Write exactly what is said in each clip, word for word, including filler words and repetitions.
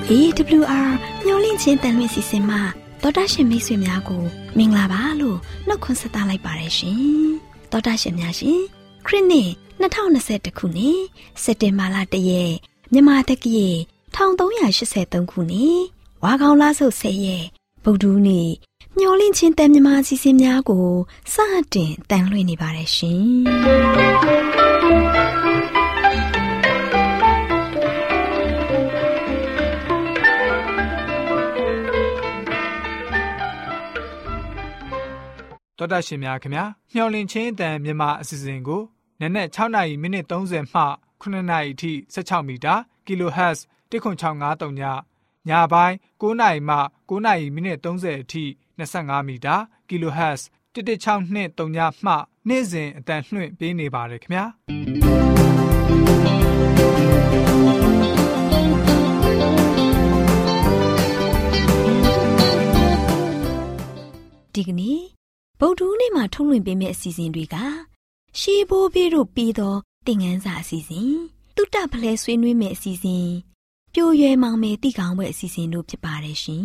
A W R မျော်လင့်ခြင်းတန်လွင့်စီစဉ်မှာတော်တာရှင်မိတ်ဆွေများကိုမင်္ဂလာပါလို့နှုတ်ခွန်းဆက်သလိုက်ပါတယ်ရှင်။တော်တာရှင်များရှင်ခရစ်နှစ်နှစ်ထောင်နှစ်ဆယ်ခုနှစ်စက်တင်ဘာလတရက်မြန်မာတက္ကရာတစ်ထောင်သုံးရာရှစ်ဆယ်သုံးခုနှစ်ဝါခေါင်လဆုတ်ဆယ်ရက်ဗုဒ္ဓဟူးနေ့မျော်လင့်ခြင်းတန်မြမအစီအစဉ်များကိုစတင်တန်လွှင့်နေပါတယ်ရှင်။တော်တာရှင်များခင်ဗျာမျှော်လင့်ခြင်းအတန်မြန်မာအစီအစဉ်ကိုနက်နက်၆နာရီမိနစ်၃၀မှခုနှစ်နာရီအထိ၁၆မီတာကီလိုဟတ်ဇ်တစ်ခွန်း၆၅၃ညညပိုင်း၉နာရီမှ၉နာရီမိနစ်၃၀အထိ၂၅မီတာကီလိုဟတ်ဇ်တစ်တစ်၆၂၃ညမှနေ့စဉ်အတန်လွှင့်ပေးနေပါတယ်ခင်ဗျာဒီကနေ့ဗုဒ္ဓဟူးနေ့မှာထုတ်လွှင့်ပေးမယ့်အစီအစဉ်တွေကရှေးဘိုးဘေးတို့ပြီးသောသင်ခန်းစာအစီအစဉ်တုတ္တဖလဲဆွေးနွေးမယ့်အစီအစဉ်ပြိုရွယ်မောင်မယ်တိကောင်ဘွဲ့အစီအစဉ်တို့ဖြစ်ပါတယ်ရှင်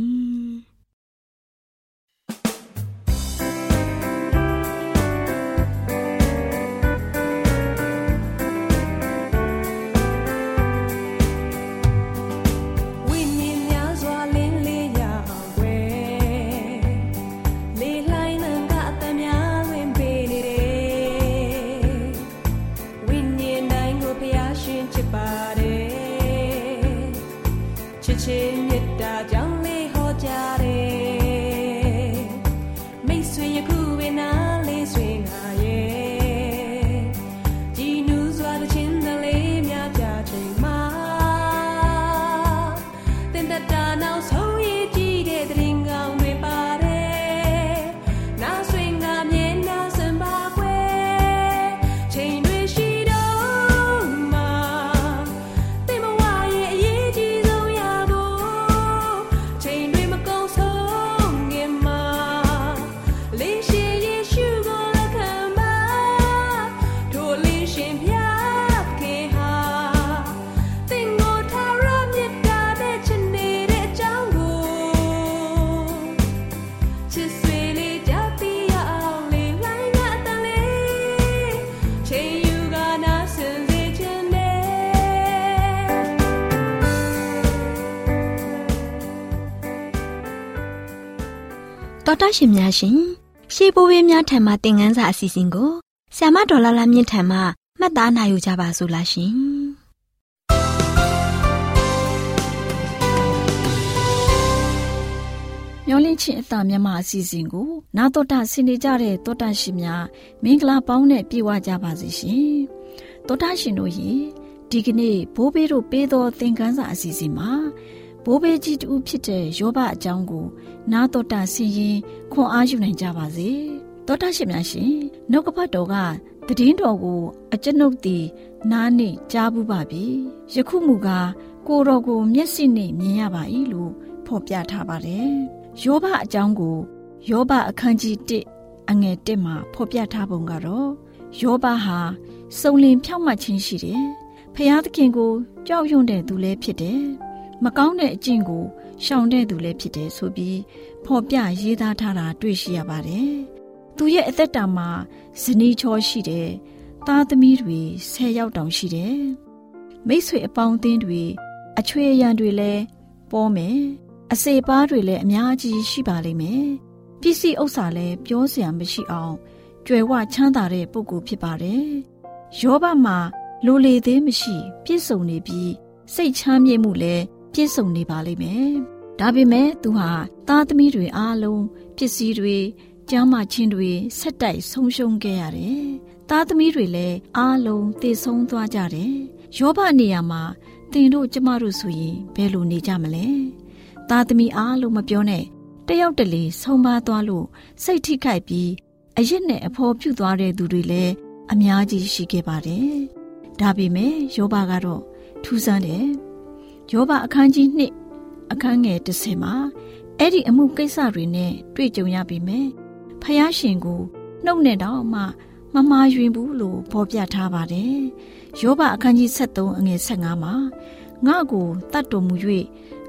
တော်တာရှင်များရှင်ရှေးဘိုးဘေးများထံမှသင်ခန်းစာအစီအစဉ်ကိုဆ iam မဒေါ်လာလာမြင့်ထံမှမှတ်သားနိုင်ယူကြပါစို့လားရှင်မျော်လင့်ခြင်းအတမြန်မာအစီအစဉ်ကိုနာတော်တာဆင်နေကြတဲ့တော်တာရှင်များမင်္ဂလာပေါင်းနဲ့ပြည့်ဝကြပါစေရှင်တော်တာရှင်တို့ရေဒီကနေ့ဘိုးဘေးတို့ပေးသောသင်ခန်းစာအစီအစဉ်မှာဘိုးဘေးကြီးတူဖြစ်တဲ့ယောဘအကြောင်းကိုနာတော်တာဆင်ရင်ခွန်အားယူနိုင်ကြပါစေတော်တာရှင်များရှင်နှုတ်ကပတ်တော်ကသတင်းတော်ကိုအကျွန်ုပ်သည်နားနှင့်ကြားဘူးပါပြီယခုမူကားကိုယ်တော်ကိုမျက်စိနှင့်မြင်ရပါ၏လို့ဖော်ပြထားပါတယ်ယောဘအကြောင်းကိုယောဘအခန်းကြီးတစ်အငယ်တစ်မှာဖော်ပြထားပုံကတော့ယောဘဟာစုံလင်ဖြောင့်မတ်ခြင်းရှိတယ်ဖျားသခင်ကိုကြောက်ရွံ့တဲ့သူလည်းဖြစ်တယ်မကောင်းတဲ့အကျင့်ကိုရှောင်တဲ့သူလည်းဖြစ်တယ်ဆိုပြီးဖော်ပြရေးသားထားတာတွေ့ရှိရပါတယ်။သူရဲ့အသက်တာမှာဇနီးချောရှိတယ်။သားသမီးတွေဆယ်ယောက်တောင်ရှိတယ်။မိတ်ဆွေအပေါင်းအသင်းတွေအချွေအရန်တွေလည်းပေါ်မယ်။အစေပါးတွေလည်းအများကြီးရှိပါလိမ့်မယ်။ပစ္စည်းဥစ္စာလည်းပြောစရာမရှိအောင်ကြွယ်ဝချမ်းသာတဲ့ပုဂ္ဂိုလ်ဖြစ်ပါတယ်။ယောဘမှာလိုလေသေးမရှိပြည့်စုံနေပြီးစိတ်ချမ်းမြေ့မှုလည်းပြည့်စုံနေပါလိမ့်မယ်။ဒါပေမဲ့သူဟာသားသမီးတွေအားလုံးပစ္စည်းတွေကျမ်းမာခြင်းတွေဆက်တိုက်ဆုံးရှုံးခဲ့ရတယ်။သားသမီးတွေလည်းအားလုံးတည်ဆုံးသွားကြတယ်။ယောဘနေရာမှာသင်တို့ကျမတို့ဆိုရင်ဘယ်လိုနေကြမလဲ။သားသမီးအားလုံးမပြောနဲ့တယောက်တလေဆုံးပါသွားလို့စိတ်ထိခိုက်ပြီးအရစ်နဲ့အဖော်ပြုတ်သွားတဲ့သူတွေလည်းအများကြီးရှိခဲ့ပါတယ်။ဒါပေမဲ့ယောဘကတော့ထူးဆန်းတယ်။ယောဘအခန်းကြီးနှစ်အခန်းငယ်တစ်ဆယ်မှာအဲ့ဒီအမှုကိစ္စတွေနဲ့တွေ့ကြုံရပြီမယ်ဖယားရှင်ကိုနှုတ်နဲ့တော့မှမမာယွင်ဘူးလို့ဖော်ပြထားပါတယ်ယောဘအခန်းကြီးဆက်သုံးအငယ်ဆက်ငါးမှာငါကိုတတ်တော်မူ၍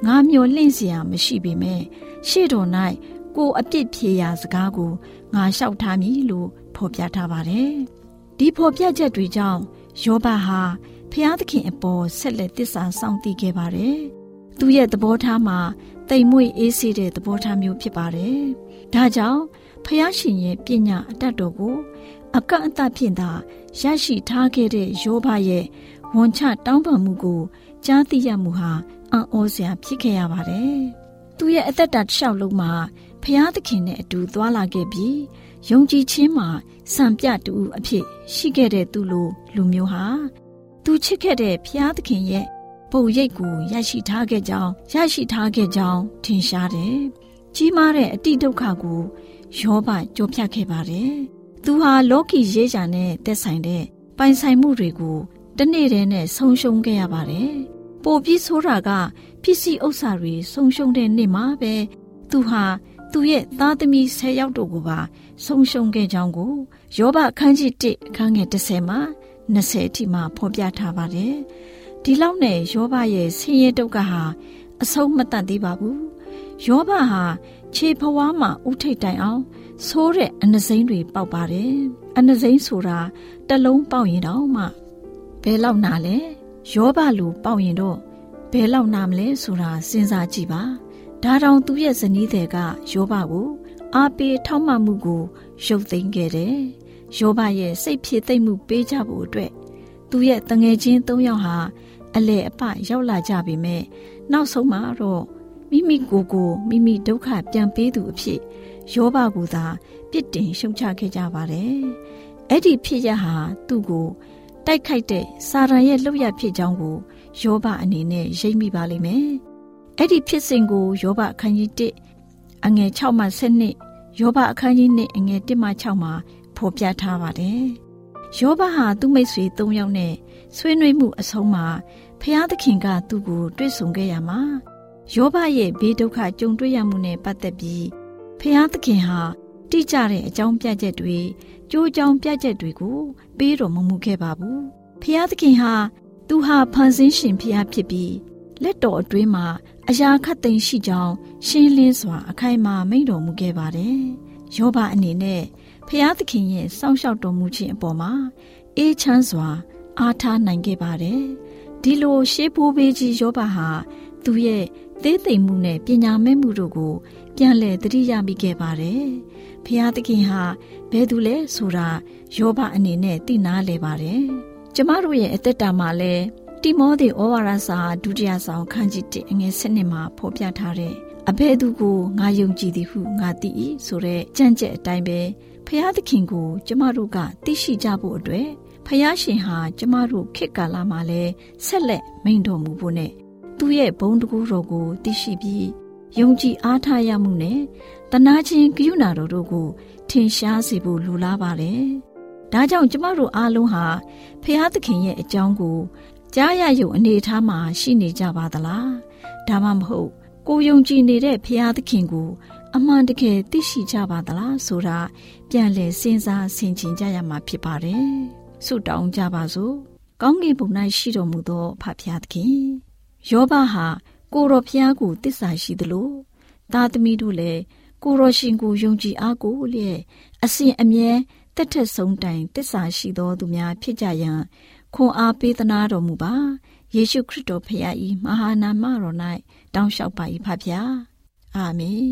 ငါမျောလင့်เสียမရှိပေမဲ့ရှေ့တော်၌ကိုအပြစ်ဖြေရာစကားကိုငါလျှောက်ထားမည်လို့ဖော်ပြထားပါတယ်။ဒီဖော်ပြချက်တွေကြောင့်ယောဘဟာဖျားသခင်အပေါ်ဆက်လက်သစ္စာစောင့်တည်ခဲ့ပါတယ်။သူရဲ့သဘောထားမှာတိမ်မွေ့အေးဆေးတဲ့သဘောထားမျိုးဖြစ်ပါတယ်။ဒါကြောင့်ဖျားရှင်ရဲ့ပညာအတတ်တော်ကိုအကန့်အသတ်ဖြင့်သာရရှိထားခဲ့တဲ့ယောဘရဲ့ဝန်ချတောင်းပန်မှုကိုကြားသိရမှုဟာအံ့ဩစရာဖြစ်ခဲ့ရပါတယ်။သူရဲ့အသက်တာတစ်လျှောက်လုံးမှာဖျားသခင်နဲ့အတူသွားလာခဲ့ပြီးယုံကြည်ခြင်းမှာစံပြတူအဖြစ်ရှိခဲ့တဲ့သူလိုလူမျိုးဟာသူချစ်ခဲ့တဲ့ဖျားသခင်ရဲ့ပုံရိပ်ကိုရရှိထားခဲ့ကြောင်းရရှိထားခဲ့ကြောင်းထင်ရှားတယ်။ကြီးမားတဲ့အတိဒုက္ခကိုယောဘကြော်ဖြတ်ခဲ့ပါတယ်။သူဟာလောကီရေးချာနဲ့သက်ဆိုင်တဲ့ပိုင်ဆိုင်မှုတွေကိုတနေ့တည်းနဲ့ဆုံးရှုံးခဲ့ရပါတယ်။ပိုပြီးဆိုးတာကပစ္စည်းဥစ္စာတွေဆုံးရှုံးတဲ့နေ့မှာပဲသူဟာသူရဲ့သားသမီးဆယ်ယောက်တို့ကိုပါဆုံးရှုံးခဲ့ကြောင်းကိုယောဘအခန်းကြီးတစ်အခန်းငယ်တစ်ဆယ်မှာနှစ်ဆယ်အထိမှာဖော်ပြထားပါတယ်။ဒီလောက်နဲ့ယောဘရဲ့ဆင်းရဲဒုက္ခဟာအဆုံးမတတ်သေးပါဘူး။ယောဘဟာခြေဖွားမှာဥထိတ်တိုင်အောင်ဆိုးတဲ့အနှစိမ်းတွေပေါက်ပါတယ်။အနှစိမ်းဆိုတာတစ်လုံးပေါက်ရင်တော့မှဘယ်လောက်နာလဲ။ယောဘလူပေါက်ရင်တော့ဘယ်လောက်နာမလဲဆိုတာစဉ်းစားကြည့်ပါ။ဒါတောင်သူ့ရဲ့ဇနီးတဲ့ကယောဘကိုအားပေးထောက်မှမှုကိုရုပ်သိမ်းခဲ့တယ်။ယောဘရဲ့စိတ်ဖြစ်သိမ့်မှုပေးကြဖို့အတွက်သူ့ရဲ့တငယ်ချင်းသုံးယောက်ဟာအလဲအပရောက်လာကြပေမဲ့နောက်ဆုံးမှာတော့မိမိကိုယ်ကိုမိမိဒုက္ခပြန်ပေးသူအဖြစ်ယောဘကိုသာပြစ်တင်ရှုံချခဲ့ကြပါတယ်။အဲ့ဒီဖြစ်ရဟာသူ့ကိုတိုက်ခိုက်တဲ့စာရန်ရဲ့လှုပ်ရဖြစ်ကြောင်းကိုယောဘအနေနဲ့ရိပ်မိပါလိမ့်မယ်။အဲ့ဒီဖြစ်စဉ်ကိုယောဘအခန်းကြီးတစ်အငယ်၆မှ၁၂ယောဘအခန်းကြီးနှစ်အငယ်၁မှ၆မှာဖော်ပြထားပါတယ်။ယောဘဟာသူ့မိတ်ဆွေ၃ယောက်နဲ့ဆွေးနွေးမှုအဆုံးမှာဖျားသခင်ကသူ့ကိုတွေ့ဆုံခဲ့ရမှာယောဘရဲ့ဘေးဒုက္ခကြုံတွေ့ရမှုနဲ့ပတ်သက်ပြီးဖျားသခင်ဟာတိကျတဲ့အကြောင်းပြချက်တွေကြိုးကြောင်းပြချက်တွေကိုပေးတော်မမူခဲ့ပါဘူး။ဖျားသခင်ဟာသူဟာဖန်ဆင်းရှင်ဖျားဖြစ်ပြီးလက်တော်အတွင်းမှာအရာခတ်သိမ်းရှိကြောင်းရှင်းလင်းစွာအခိုင်အမာမိန့်တော်မူခဲ့ပါတယ်။ယောဘအနေနဲ့ဖျားသခင်ရဲ့စောင့်ရှောက်တော်မူခြင်းအပေါ်မှာအေးချမ်းစွာအားထားနိုင်ခဲ့ပါတယ်။ဒီလိုရှေးဘိုးဘေးကြီးယောဘဟာသူရဲ့သေးသိမ်မှုနဲ့ပညာမဲ့မှုတို့ကိုပြန်လည်သတိရမိခဲ့ပါတယ်။ဖျားသခင်ဟာဘယ်သူလဲဆိုတာယောဘအနေနဲ့သိနာလဲပါတယ်။ကျမတို့ရဲ့အသက်တာမှာလဲတိမောသေဩဝါဒစာဒုတိယဆောင်ခန်းကြီးတစ်အငယ်၁၂မှာဖော်ပြထားတဲ့အဘယ်သူကိုငါယုံကြည်သည်ဟုငါသိ၏ဆိုတဲ့ကြံ့ကြက်အတိုင်းပဲဖျားသခင်ကိုကျမတို့ကသိရှိကြဖို့အတွက်ဖျားရှင်ဟာကျမတို့ခေတ်ကာလမှာလဲဆက်လက်မိန့်တော်မူဖို့နဲ့သူ့ရဲ့ဘုန်းတကူတော်ကိုသိရှိပြီးယုံကြည်အားထားရမှုနဲ့တနာချင်းကရုဏာတော်တို့ကိုထင်ရှားစေဖို့လိုလားပါတယ်။ဒါကြောင့်ကျမတို့အားလုံးဟာဖျားသခင်ရဲ့အကြောင်းကိုကြားရရုံအနေထားမှာရှိနေကြပါသလား။ဒါမှမဟုတ်ကိုယုံကြည်နေတဲ့ဖျားသခင်ကိုအမှန်တကယ်သိရှိကြပါသလားဆိုတာပြန်လည်စဉ်းစားဆင်ခြင်ကြရမှာဖြစ်ပါတယ်။ဆုတောင်းကြပါစို့။ကောင်းကင်ဘုံ၌ရှိတော်မူသောဖဖျားသခင်ယောဘဟာကိုတော်ဖျားကိုတစ္ဆာရှိသလိုသားသမီးတို့လည်းကိုတော်ရှင်ကိုယုံကြည်အားကိုလျက်အစဉ်အမြဲတက်ထက်ဆုံးတိုင်တစ္ဆာရှိသောသူများဖြစ်ကြရန်ခွန်အားပေးသနာတော်မူပါယေရှုခရစ်တော်ဖခင်၏မဟာနာမတော်၌တောင်းလျှောက်ပါ၏ဖဖျားအာမင်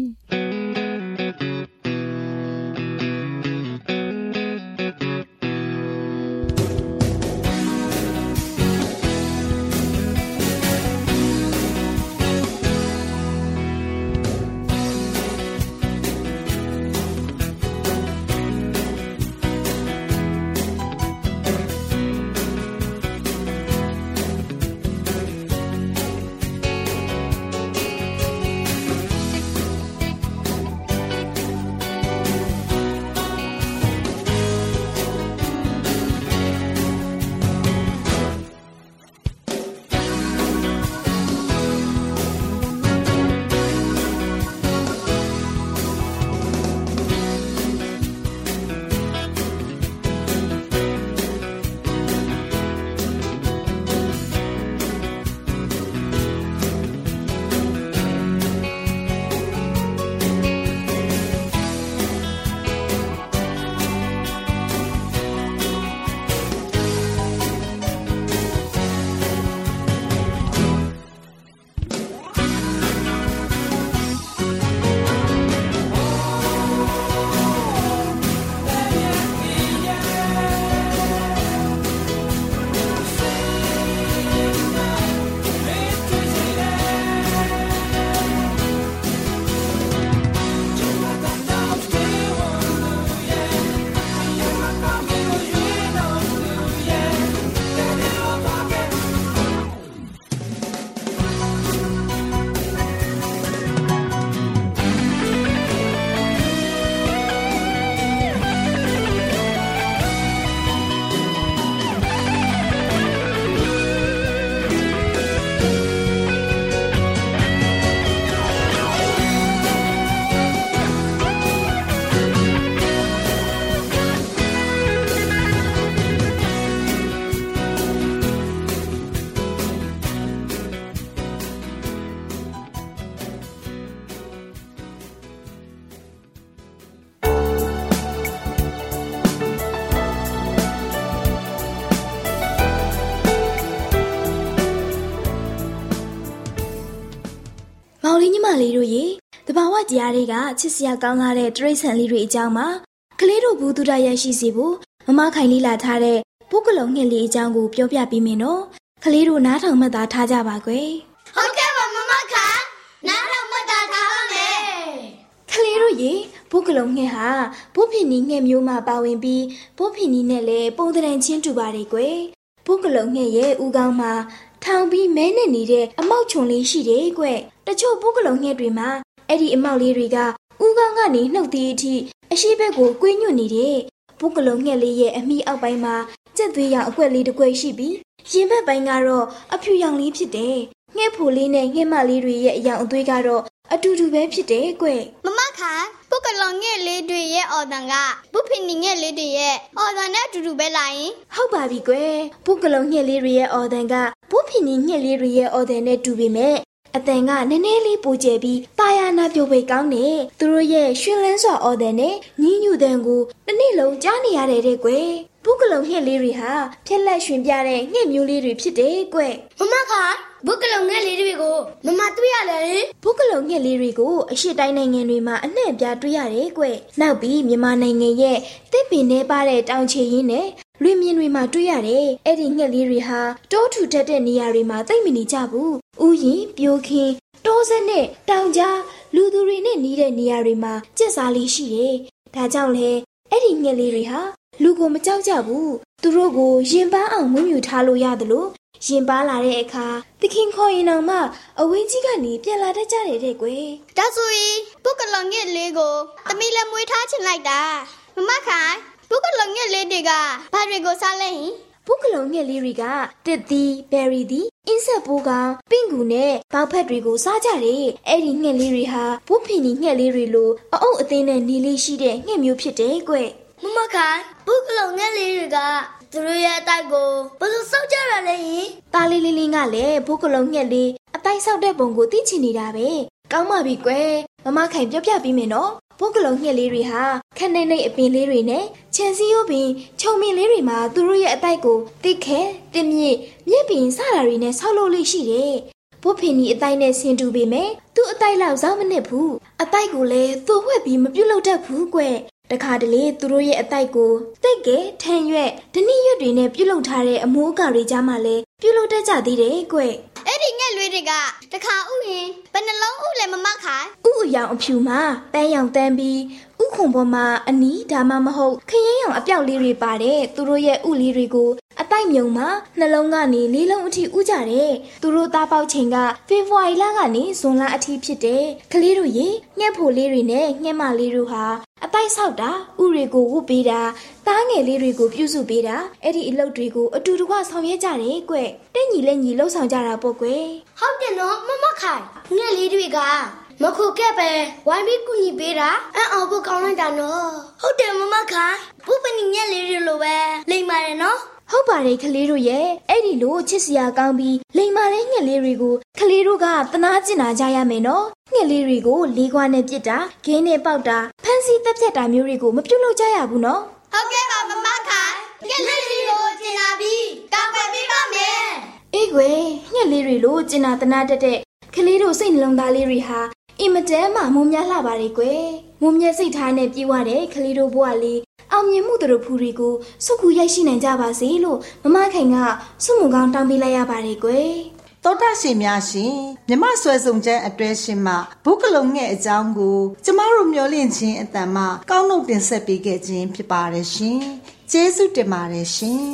လေးညီမလေးတို့ရေတဘာဝတရားတွေကချစ်စရာကောင်းလာတဲ့တရိတ်ဆန်လေးတွေအကြောင်းမှာကလေးတို့ဘူးတူတာရရှိစေဖို့မမခိုင်လေးလာထားတဲ့ပုဂ္ဂလုံငှက်လေးအကြောင်းကိုပြောပြပေးမယ်နော်ကလေးတို့နားထောင်မှတ်သားထားကြပါကွယ်ဟုတ်ကဲ့ပါမမခိုင်နားထောင်မှတ်သားထားပါမယ်ကလေးတို့ရေပုဂ္ဂလုံငှက်ဟာဘုဖိနီငှက်မျိုးမှာပါဝင်ပြီးဘုဖိနီနဲ့လည်းပုံသဏ္ဍာန်ချင်းတူပါတယ်ကွယ်ပုဂ္ဂလုံငှက်ရဲ့ဥကောင်းမှာထောင်ပြီးမဲနဲ့နေတဲ့အမောက်ချုံလေးရှိတယ်ကွတချို့ပုဂ္ဂလုံငှက်တွေမှာအဲ့ဒီအမောက်လေးတွေကဥကောင်းကနေနှုတ်သေးအထိအရှိဘက်ကိုကွေးညွတ်နေတဲ့ပုဂ္ဂလုံငှက်လေးရဲ့အမိအောက်ပိုင်းမှာကြက်သွေးရောင်အကွက်လေးတစ်ကွက်ရှိပြီးရင်ဘက်ပိုင်းကတော့အဖြူရောင်လေးဖြစ်တယ်ငှက်ဖိုလေးနဲ့ငှက်မလေးတွေရဲ့အရောင်အသွေးကတော့အတူတူပဲဖြစ်တယ်ကွမမခိုင်ပုဂ္ဂလုံငှက်လေးတွေရဲ့အော်တန်ကဘုဖိနီငှက်လေးတွေရဲ့အော်တန်နဲ့အတူတူပဲလာရင်ဟုတ်ပါပြီကွယ်ပုဂ္ဂလုံငှက်လေးတွေရဲ့အော်တန်ကဘုဖိနီငှက်လေးတွေရဲ့အော်တန်နဲ့တူပေမဲ့အတန်ကနည်းနည်းလေးပိုကျပြီးတာယာနာပြုတ်ပိတ်ကောင်းတယ်သူတို့ရဲ့ရွှင်လန်းစွာအော်တန်နဲ့ညီးညူတန်ကိုတစ်နေ့လုံးကြားနေရတဲ့တဲ့ကွယ်ပုဂ္ဂလုံငှက်လေးတွေဟာဖြက်လက်ရွှင်ပြတဲ့ငှက်မျိုးလေးတွေဖြစ်တယ်ကွမမခိုင်ပုဂ္ဂလုံငှက်လေးတွေကိုမမတွေ့ရတယ်ပုဂ္ဂလုံငှက်လေးတွေကိုအရှေ့တိုင်းနိုင်ငံတွေမှာအနှံ့ပြားတွေ့ရတယ်ကွနောက်ပြီးမြန်မာနိုင်ငံရဲ့တစ်ပင်ထဲပါတဲ့တောင်ချေရင်းနဲ့လွင်မြင်တွေမှာတွေ့ရတယ်အဲ့ဒီငှက်လေးတွေဟာတောထူထပ်တဲ့နေရာတွေမှာသိမ့်မနေကြဘူးဥယျာဉ်ပြိုခင်းတောဆက်နဲ့တောင်ကြားလူသူတွေနဲ့နီးတဲ့နေရာတွေမှာကျက်စားလေးရှိတယ်ဒါကြောင့်လေအဲ့ဒီငှက်လေးတွေဟာလူကိုမကြောက်ကြဘူးသူတို့ကိုရင်ပန်းအောင်မွေးမြူထားလို့ရတယ်လို့ရင်ပါလာတဲ့အခါသခင်ခေါ်ရင်တော့မှအဝင်းကြီးကနေပြန်လာတတ်ကြတယ်တဲ့ကွယ်ဒါဆိုရင်ပုဂ္ဂလုံငှက်လေးကိုသမီးလည်းမွေးထားချင်လိုက်တာမမခိုင်ပုဂ္ဂလုံငှက်လေးတွေကဘာတွေကိုစားလဲဟင်ပုဂ္ဂလုံငှက်လေးတွေကတစ်သီးဘယ်ရီသီးအင်းဆက်ပိုးကောင်ပင့်ကူနဲ့ပေါက်ဖက်တွေကိုစားကြတယ်အဲ့ဒီငှက်လေးတွေဟာဘုဖိနီငှက်လေးတွေလိုအအုပ်အသင်းနဲ့နေလေးရှိတဲ့ငှက်မျိုးဖြစ်တယ်ကွယ်မမခိုင်ပုဂ္ဂလုံငှက်လေးတွေကသူတို့ရဲ့အတိုက်ကိုဘယ်လိုစောက်ကြရလဲဟင်တာလေးလေးလေးကလည်းဘုကလုံးငှက်လေးအတိုက်ဆောက်တဲ့ပုံကိုသိချင်နေတာပဲကောင်းပါပြီကွယ်မမခိုင်ပြောပြပြီးမယ်နော်ဘုကလုံးငှက်လေးတွေဟာခက်နေနေအပင်လေးတွေနဲ့ခြံစည်းရိုးပင်ခြုံပင်လေးတွေမှာသူတို့ရဲ့အတိုက်ကိုတိခဲတင်မြင့်မြက်ပင်စတာတွေနဲ့ဆောက်လို့လေးရှိတယ်ဘုဖိနီအတိုက်နဲ့ဆင်တူပေမဲ့သူ့အတိုက်လောက်စောင်းမနစ်ဘူးအတိုက်ကိုလည်းသူ့ဝှက်ပြီးမပြုတ်လို့တတ်ဘူးကွယ်တခါတလေသူတို့ရဲ့အတိုက်ကိုတိတ်ကဲထန်ရွက်ဒဏိရွက်တွေနဲ့ပြုတ်လုပ်ထားတဲ့အမိုးအကာတွေကြားမှာလဲပြုတ်လုပ်တတ်ကြသေးတယ်ကွအဲ့ဒီငှက်လွေးတွေကတခါဥရင်ဘယ်နှလုံးဥလဲမမခိုင်ဥအယောင်အဖြူမှာတန်းရောင်တန်းပြီးဥခုံပေါ်မှာအနီးဒါမှမဟုတ်ခရမ်းရောင်အပြောက်လေးတွေပါတယ်သူတို့ရဲ့ဥလေးတွေကိုအတိုက်မြုံမှာနှလုံးကနေလေးလုံးအထိဥကြတယ်သူတို့သားပေါက်ချိန်ကဖေဖော်ဝါရီလကနေဇွန်လအထိဖြစ်တယ်ကလေးတို့ရေငှက်ဖို့လေးတွေနဲ့ငှက်မလေးတို့ဟာအတိုက်ဆောက်တာဥတွေကိုဝုတ်ပေးတာသားငယ်လေးတွေကိုပြုစုပေးတာအဲ့ဒီအလုပ်တွေကိုအတူတကွဆောင်ရွက်ကြတယ်ကွတဲ့ညီလက်ညီလှုပ်ဆောင်ကြတာပေါ့ကွဟုတ်တယ်နော်မမခိုင်ငှက်လေးတွေကမခုခဲ့ပဲဝိုင်းပြီးကူညီပေးတာအံ့အော်ကိုကောင်းလိုက်တာနော်ဟုတ်တယ်မမခိုင်ဘုပနီငှက်လေးတွေလိုပဲလိမ့်ပါတယ်နော်ဟုတ်ပါတယ်ကလေးတို့ရဲ့အဲ့ဒီလိုချစ်စရာကောင်းပြီးလိမ္မာတဲ့ငှက်လေးတွေကိုကလေးတို့ကသနာကျင်နာကြရမယ်နော်ငှက်လေးတွေကိုလေးခွားနဲ့ပြစ်တာဂင်းနဲ့ပေါက်တာဖမ်းဆီးတပ်ဖြတ်တာမျိုးတွေကိုမပြုတ်လို့ကြရဘူးနော်ဟုတ်ကဲ့ပါမမခိုင်ငှက်လေးတွေကိုကျင်နာပြီးတောင်းပန်ပေးပါမယ်အေးကွယ်ငှက်လေးတွေလိုကျင်နာသနာတတ်တဲ့ကလေးတို့စိတ်နှလုံးသားလေးတွေဟာအင်မတန်မှမုံများလှပါတယ်ကွယ်မုံမြတ်စိတ်ထားနဲ့ပြေဝတဲ့ကလေးတို့ဘဝလေးအောင်မြင်မှုတို့ဖူတွေကိုစုခုရိုက်ရှိနိုင်ကြပါစေလို့မမခိုင်ကစုမုံကောင်းတောင်းပေးလိုက်ရပါတယ်ကွယ်တောတာရှင်များရှင်မြမဆွဲစုံကျန်းအတွဲရှင်မှဘုကလုံငှက်အကြောင်းကိုကျမတို့မျှော်လင့်ခြင်းအတန်မှကောင်းနှုတ်တင်ဆက်ပေးခဲ့ခြင်းဖြစ်ပါတယ်ရှင်ကျေးဇူးတင်ပါတယ်ရှင်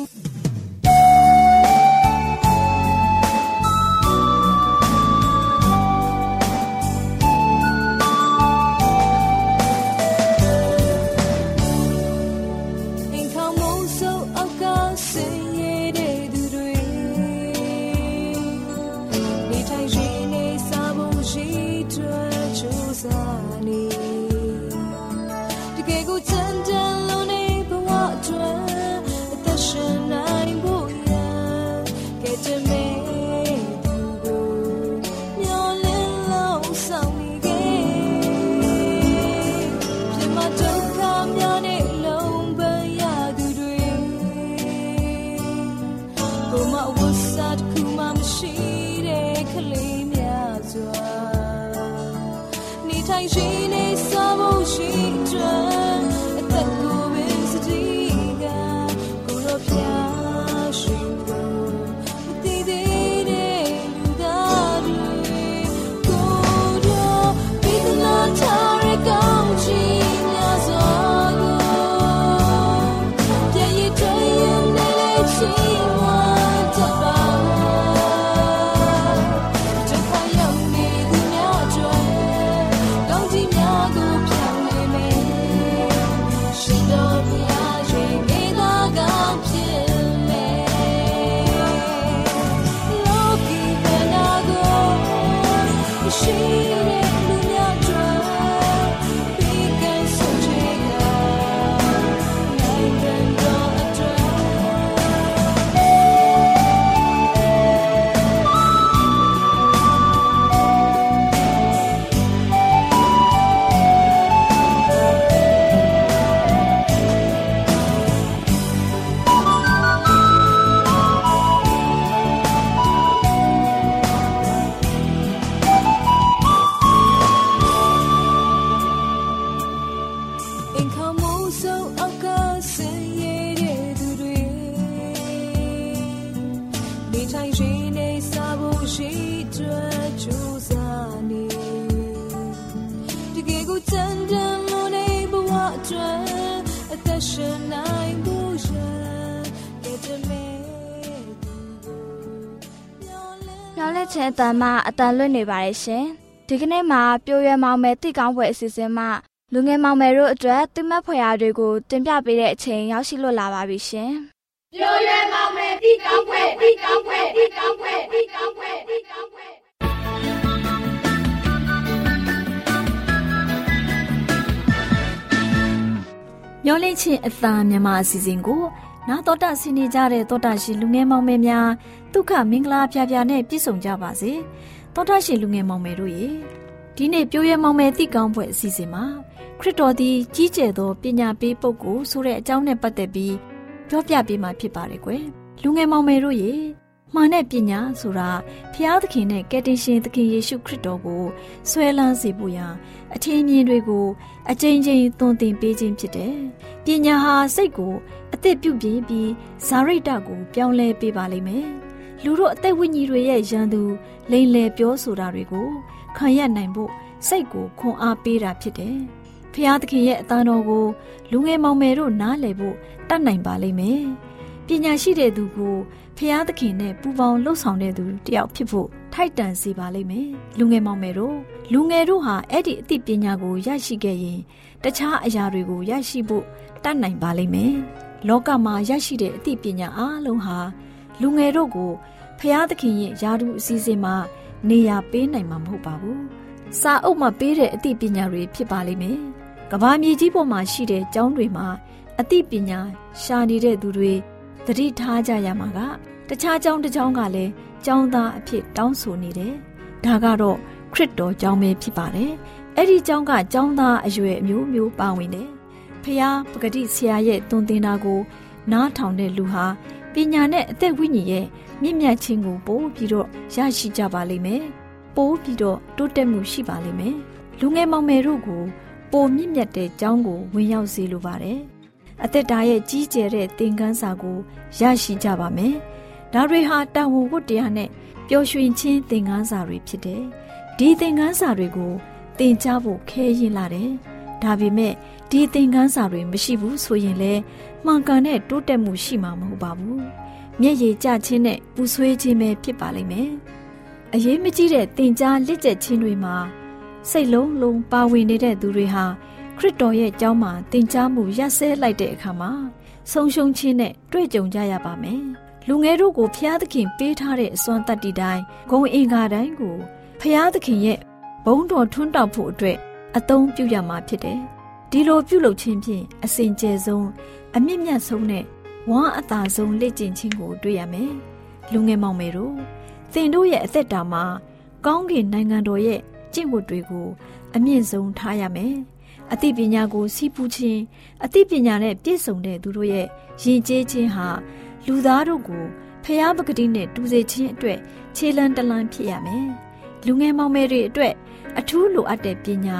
ထိုင်ရှိနေစားဖို့ရှိအတွက်အသက်ကိုပဲစကြည့်ကကိုတော့ဖျားရှိဖို့မသိသေးတဲ့လူသားတွေကိုတော့ဒီကလာထားရကောင်းချီများစွာကိုပြည့်ရတဲ့ရင်လေးချီဝါတပါချဲတန်မှအတန်လွတ်နေပါရဲ့ရှင်ဒီကနေ့မှာပြိုရွယ်မောင်မယ်တိကောင်းပွဲအစီအစဉ်မှာလူငယ်မောင်မယ်တို့အတွက်တိမတ်ဖွယ်ရာတွေကိုတင်ပြပေးတဲ့အချိန်ရောက်ရှိလွတ်လာပါပြီရှင်ပြိုရွယ်မောင်မယ်တိကောင်းပွဲတိကောင်းပွဲတိကောင်းပွဲတိကောင်းပွဲတိကောင်းပွဲမျောလင့်ချင်းအသာမြန်မာအစီအစဉ်ကိုနာတော်တာဆင်းနေကြတဲ့တော်တာရှင်လူငယ်မောင်မယ်များဒုက္ခမင်္ဂလာဖျားဖျားနဲ့ပြည့်စုံကြပါစေတော်တာရှင်လူငယ်မောင်မယ်တို့ရေဒီနေ့ပြိုရဲမောင်မယ်တိကောင်းပွဲအစီအစဉ်မှာခရစ်တော်သည်ကြီးကျယ်သောပညာပေးပုဂ္ဂိုလ်ဆိုတဲ့အကြောင်းနဲ့ပတ်သက်ပြီးပြောပြပေးမှာဖြစ်ပါတယ်ကွယ်လူငယ်မောင်မယ်တို့ရေမှန်တဲ့ပညာဆိုတာဖျားသခင်နဲ့ကယ်တင်ရှင်သခင်ယေရှုခရစ်တော်ကိုဆွဲလန်းစေဖို့ရာအထင်မြင်တွေကိုအကြိမ်ကြိမ်သွန်သင်ပေးခြင်းဖြစ်တယ်ပညာဟာစိတ်ကိုအသက်ပြုပြင်ပြီးဇာရိတကိုပြောင်းလဲပေးပါလိမ့်မယ်လူတို့အသက်ဝိညာဉ်တွေရဲ့ရန်သူလိန်လည်ပြောဆိုတာတွေကိုခံရနိုင်ဖို့စိတ်ကိုခွန်အားပေးတာဖြစ်တယ်ဖျားသခင်ရဲ့အတန်တော်ကိုလူငယ်မောင်မယ်တို့နားလည်ဖို့တတ်နိုင်ပါလိမ့်မယ်ပညာရှိတဲ့သူကိုဖျားသခင်နဲ့ပူးပေါင်းလှုပ်ဆောင်တဲ့သူတယောက်ဖြစ်ဖို့ထိုက်တန်စေပါလိမ့်မယ်လူငယ်မောင်မယ်တို့လူငယ်တို့ဟာအဲ့ဒီအသိပညာကိုရရှိခဲ့ရင်တခြားအရာတွေကိုရရှိဖို့တတ်နိုင်ပါလိမ့်မယ်လောကမှာရရှိတဲ့အသိပညာအလုံးဟာလူငယ်တို့ကိုဖျားသခင်ရဲ့ယာတုအစီအစဉ်မှာနေရာပေးနိုင်မှာမဟုတ်ပါဘူးစာအုပ်မှာပေးတဲ့အသိပညာတွေဖြစ်ပါလိမ့်မယ်ကမ္ဘာမြေကြီးပေါ်မှာရှိတဲ့ကျောင်းတွေမှာအသိပညာရှာနေတဲ့သူတွေသတိထားကြရမှာကတခြားကျောင်းတစ်ကျောင်းကလည်းကျောင်းသားအဖြစ်တောင်းဆိုနေတယ်ဒါကတော့ခရစ်တော်ကျောင်းပဲဖြစ်ပါတယ်အဲ့ဒီကျောင်းကကျောင်းသားအရွယ်အမျိုးမျိုးပါဝင်တယ်ဖျားပဂတိဆရာရဲ့သွန်သင်တာကိုနားထောင်တဲ့လူဟာပညာနဲ့အသက်ဝိညာဉ်ရဲ့မြင့်မြတ်ခြင်းကိုပို့ပြီးတော့ရရှိကြပါလိမ့်မယ်ပို့ပြီးတော့တိုးတက်မှုရှိပါလိမ့်မယ်လူငယ်မောင်မယ်တို့ကိုပိုမြင့်မြတ်တဲ့ကျောင်းကိုဝင်ရောက်စေလိုပါတယ်အသက်တာရဲ့ကြီးကျယ်တဲ့သင်ခန်းစာကိုရရှိကြပါမယ်ဒါတွေဟာတာဝန်ဝတ္တရားနဲ့ပျော်ရွှင်ခြင်းသင်ခန်းစာတွေဖြစ်တယ်ဒီသင်ခန်းစာတွေကိုသင်ကြားဖို့ခဲရင်လာတယ်ဒါပေမဲ့ဒီသင်ခန်းစာတွေမရှိဘူးဆိုရင်လည်းမှန်ကန်တဲ့တိုးတက်မှုရှိမှာမဟုတ်ပါဘူးမျက်ရည်ကျခြင်းနဲ့ပူဆွေးခြင်းပဲဖြစ်ပါလိမ့်မယ်အရေးမကြီးတဲ့သင်ကြားလက်ကျက်ခြင်းတွေမှာစိတ်လုံးလုံးပါဝင်နေတဲ့သူတွေဟာခရစ်တော်ရဲ့ကျောင်းမှာသင်ကြားမှုရပ်စဲလိုက်တဲ့အခါမှာဆုံးရှုံးခြင်းနဲ့တွေ့ကြုံကြရပါမယ်လူငယ်တို့ကိုဖျားသခင်ပေးထားတဲ့အစွမ်းတတ္တိတိုင်းဂုဏ်အင်္ဂါတိုင်းကိုဖျားသခင်ရဲ့ဘုန်းတော်ထွန်းတောက်ဖို့အတွက်အသုံးပြုရမှာဖြစ်တယ်ဒီလိုပြုလုပ်ခြင်းဖြင့်အစဉ်ကျယ်ဆုံးအမြင့်မြတ်ဆုံးနဲ့ဝမ်းအသာဆုံးလက်ကျင့်ခြင်းကိုတွေ့ရမယ်လူငယ်မောင်မယ်တို့သင်တို့ရဲ့အသက်တာမှာကောင်းကင်နိုင်ငံတော်ရဲ့ကျင့်ဝတ်တွေကိုအမြင့်ဆုံးထားရမယ်အသိပညာကိုစီးပူးခြင်းအသိပညာနဲ့ပြည့်စုံတဲ့သူတို့ရဲ့ယဉ်ကျေးခြင်းဟာလူသားတို့ကိုဖျားပကတိနဲ့တူစေခြင်းအတွက်ခြေလန်းတလန်းဖြစ်ရမယ်လူငယ်မောင်မယ်တွေအတွက်အထူးလိုအပ်တဲ့ပညာ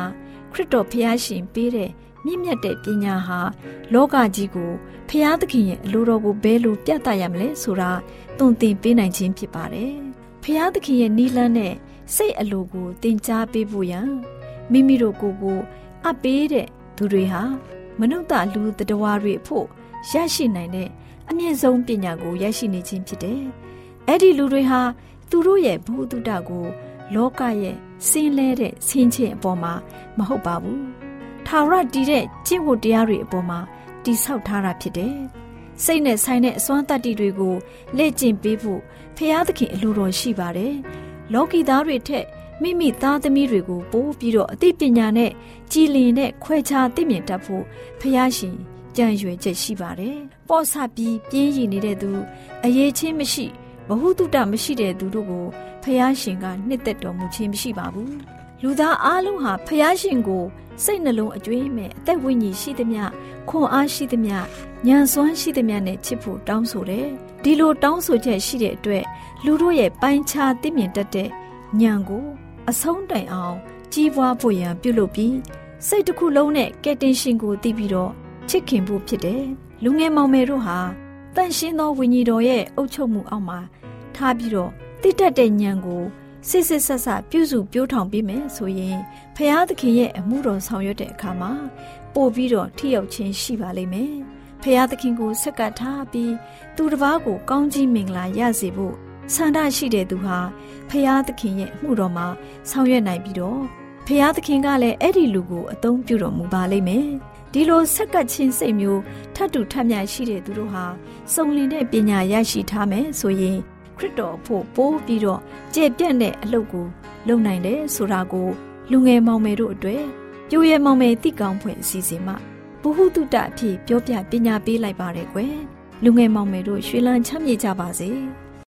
ခရစ်တော်ဖျားရှင်ပေးတဲ့မြင့်မြတ်တဲ့ပညာဟာလောကကြီးကိုဖျားသခင်ရဲ့အလိုတော်ကိုဘယ်လိုပြသရမလဲဆိုတာသွန်သင်ပေးနိုင်ခြင်းဖြစ်ပါတယ်။ဖျားသခင်ရဲ့နိလန်းနဲ့စိတ်အလိုကိုသင်ကြားပေးဖို့ရန်မိမိတို့ကိုယ်ကိုအပ်ပေးတဲ့သူတွေဟာမနုဿလူတတဝါတွေအဖို့ရရှိနိုင်တဲ့အမြင့်ဆုံးပညာကိုရရှိနေခြင်းဖြစ်တယ်။အဲ့ဒီလူတွေဟာသူတို့ရဲ့ဘုဒ္ဓတာကိုလောကရဲ့ဆင်းလဲတဲ့ဆင်းခြင်းအပေါ်မှာမဟုတ်ပါဘူး။ထာဝရတည်တဲ့ကျင့်ဝတ်တရားတွေအပေါ်မှာတည်ဆောက်ထားတာဖြစ်တယ်။စိတ်နဲ့ဆိုင်တဲ့အစွမ်းတတ္တိတွေကိုလေ့ကျင့်ပေးဖို့ဖျားသခင်အလိုတော်ရှိပါတယ်။လောကီသားတွေထက်မိမိသားသမီးတွေကိုပို့ပြီးတော့အသိပညာနဲ့ကြည်လင်တဲ့ခွဲခြားသိမြင်တတ်ဖို့ဖျားရှင်ကြံရွယ်ချက်ရှိပါတယ်။ပေါ့ဆပြီးပြင်းရည်နေတဲ့သူအရေးချင်းမရှိဘဟုတုတမရှိတဲ့သူတို့ကိုဖျားရှင်ကနှစ်သက်တော်မူခြင်းမရှိပါဘူး။လူသားအလုံးဟာဖျားရှင်ကိုစိတ်နှလုံးအကျွေးမဲ့အသက်ဝိညာဉ်ရှိသမျှခွန်အားရှိသမျှဉာဏ်စွမ်းရှိသမျှနဲ့ချစ်ဖို့တောင်းဆိုတယ်။ဒီလိုတောင်းဆိုချက်ရှိတဲ့အတွက်လူတို့ရဲ့ပိုင်းခြားသိမြင်တတ်တဲ့ဉာဏ်ကိုအဆုံးတိုင်အောင်ကြီးပွားဖို့ရန်ပြုလုပ်ပြီးစိတ်တစ်ခုလုံးနဲ့ကယ်တင်ရှင်ကိုသိပြီးတော့ချစ်ခင်ဖို့ဖြစ်တယ်။လူငယ်မောင်မယ်တို့ဟာတန်ရှင်းသောဝိညာဉ်တော်ရဲ့အုပ်ချုပ်မှုအောက်မှာထားပြီးတော့တိတတ်တဲ့ဉာဏ်ကိုစစ်စစ်ဆက်ဆက်ပြုစုပြောထောင်ပေးမယ်ဆိုရင်ဖျားသခင်ရဲ့အမှုတော်ဆောင်ရွက်တဲ့အခါမှာပို့ပြီးတော့ထိရောက်ခြင်းရှိပါလိမ့်မယ်။ဖျားသခင်ကိုဆက်ကပ်ထားပြီးသူတစ်ပါးကိုကောင်းကြီးမင်္ဂလာရစေဖို့ဆန္ဒရှိတဲ့သူဟာဖျားသခင်ရဲ့မှုတော်မှာဆောင်ရွက်နိုင်ပြီးတော့ဖျားသခင်ကလည်းအဲ့ဒီလူကိုအသုံးပြုတော်မူပါလိမ့်မယ်။ဒီလိုဆက်ကပ်ခြင်းစိတ်မျိုးထပ်တူထပ်မြတ်ရှိတဲ့သူတို့ဟာစုံလင်တဲ့ပညာရရှိထားမယ်ဆိုရင်ခရစ်တော်ဖို့ပိုးပြီးတော့ကျေပြန့်တဲ့အလုပ်ကိုလုပ်နိုင်တယ်ဆိုတာကိုလူငယ်မောင်မယ်တို့အတွက်ပြိုရဲမောင်မယ်တိကောင်းဖွယ်အစီအစဉ်မှာဘုဟုတုတအဖြစ်ပြောပြပညာပေးလိုက်ပါတယ်ကွယ်လူငယ်မောင်မယ်တို့ရွှေလန်းချမ်းမြေ့ကြပါစေ။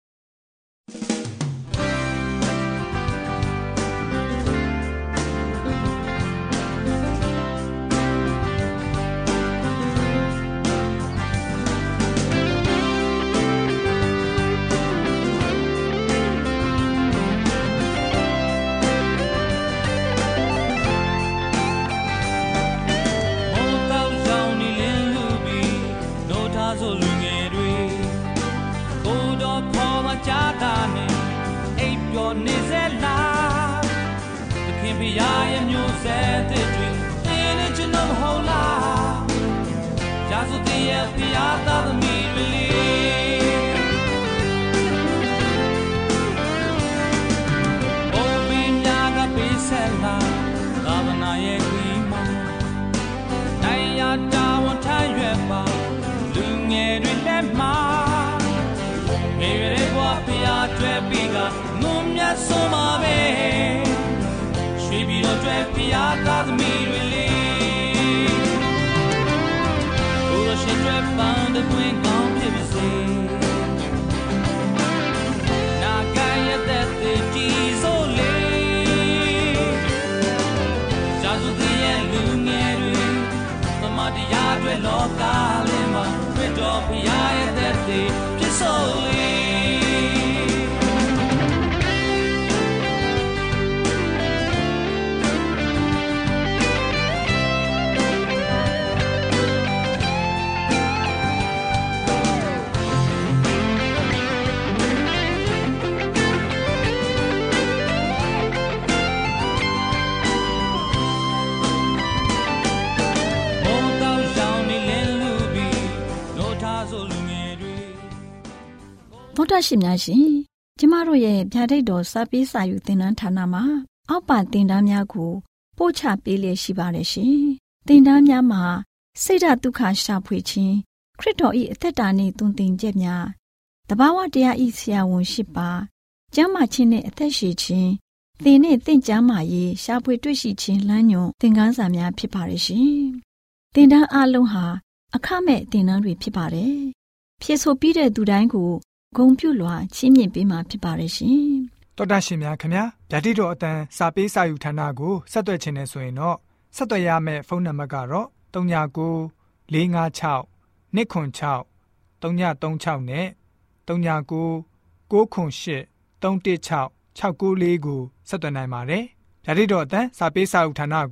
သောတာရှင်များရှင်ကျမတို့ရဲ့ဗျာဒိတ်တော်စာပေးစာယူသင်တန်းဌာနမှာအောက်ပါသင်တန်းများကိုပို့ချပေးလျက်ရှိပါတယ်ရှင်သင်တန်းများမှာစိတ်ဓာတ်ဒုက္ခရှာဖွေခြင်းခရစ်တော်၏အသက်တာနှင့်သွန်သင်ချက်များတဘာဝတရား၏ဆရာဝန်ရှိပါကျမ်းမာခြင်းနှင့်အသက်ရှည်ခြင်းသင်နှင့်သင်ကျမ်းမာရေးရှာဖွေတွေ့ရှိခြင်းလမ်းညွန်သင်ခန်းစာများဖြစ်ပါတယ်ရှင်သင်တန်းအလုံးဟာအခမဲ့သင်တန်းတွေဖြစ်ပါတယ်ဖြည့်ဆိုပြီးတဲ့သူတိုင်းကိုဂုဏ်ပြုလွှာချီးမြှင့်ပေးမှာဖြစ်ပါတယ်ရှင်။တော်တာရှင်များခင်ဗျာဓာတိတော်အတန်းစာပေးစာယူဌာနကိုဆက်သွယ်ခြင်းနဲ့ဆိုရင်တော့ဆက်သွယ်ရမယ့်ဖုန်းနံပါတ်ကတော့၃၉၉လေး၅၆၂ခွန်၆၃၃၆နဲ့၃၉၉၉ခွန်၈၃၁၆၆၉လေးကိုဆက်သွယ်နိုင်ပါတယ်။ဓာတိတော်အတန်းစာပေးစာယူဌာနကို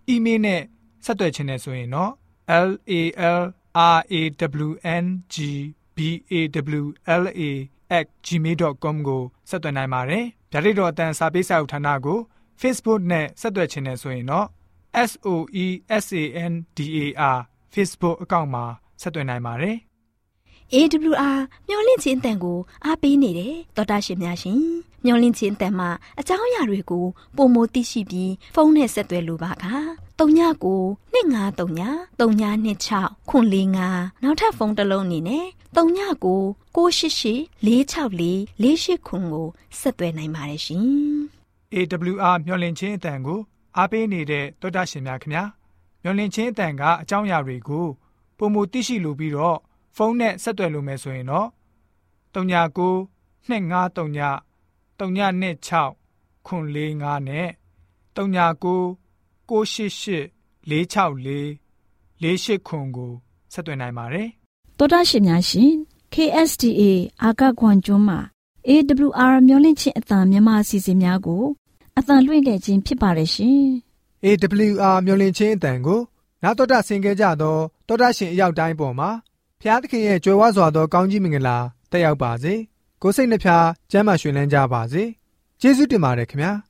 email နဲ့ဆက်သွယ်ခြင်းနဲ့ဆိုရင်တော့ l a l r a w n g b a w l a at gmail dot com ကိုဆက်သွယ်နိုင်ပါတယ်။ဗျာဒိတ်တော်အတန်းစာပေးစာဥထာဏာကို Facebook နဲ့ဆက်သွယ်ခြင်းနဲ့ဆိုရင်တော့ S O E S A N D A R Facebook အကောင့်မှာဆက်သွယ်နိုင်ပါတယ်။ A W R မျော်လင့်ခြင်းအတန်ကိုအားပေးနေတယ်တော်တာရှင်များရှင်မျော်လင့်ခြင်းအတန်မှာအကြောင်းအရာတွေကိုပုံမသိရှိပြီးဖုန်းနဲ့ဆက်သွယ်လိုပါကသုံးညကိုနှစ်ငါးသုံးညသုံးညနှစ်ချောက်ခွန်လေးငါနောက်ထပ်ဖုန်းတစ်လုံးအနေနဲ့သုံးညကိုကိုရှိရှိလေးချောက်လေးလေးရှိခွန်ကိုဆက်သွယ်နိုင်ပါတယ်ရှင် A W R မျော်လင့်ခြင်းအတန်ကိုအားပေးနေတဲ့တော်တာရှင်များခင်ဗျာမျော်လင့်ခြင်းအတန်ကအကြောင်းအရာတွေကိုပုံမသိရှိလိုပြီးတော့ဖုန်းနဲ့ဆက်သွယ်လို့မယ်ဆိုရင်တော့သုံးညကိုနှစ်ငါးသုံးညသုံးညနှစ်ချောက်ခွန်လေးငါနဲ့သုံးညကိုကိုရှိရှိလေးချောက်လေးလေးရှိခွန်ကိုဆက်သွယ်နိုင်ပါတယ်တော်တာရှင်များရှင် K S D A အာကခွန်ကျွန်းမှာ A W R မျိုးလင့်ချင်းအတန်မြန်မာအစီအစဉ်များကိုအတန်လွှင့်ခဲ့ခြင်းဖြစ်ပါတယ်ရှင် A W R မျိုးလင့်ချင်းအတန်ကိုနာတော်တာဆင် ခဲ့ကြတော့တော်တာရှင်အရောက်တိုင်းပေါ်မှာဖျားသခင်ရဲ့ကြွယ်ဝစွာသောကောင်းကြီးမင်္ဂလာတက်ရောက်ပါစေကိုယ်စိတ်နှဖျားကျမ်းမာရွှင်လန်းကြပါစေကျေးဇူးတင်ပါတယ်ခင်ဗျာ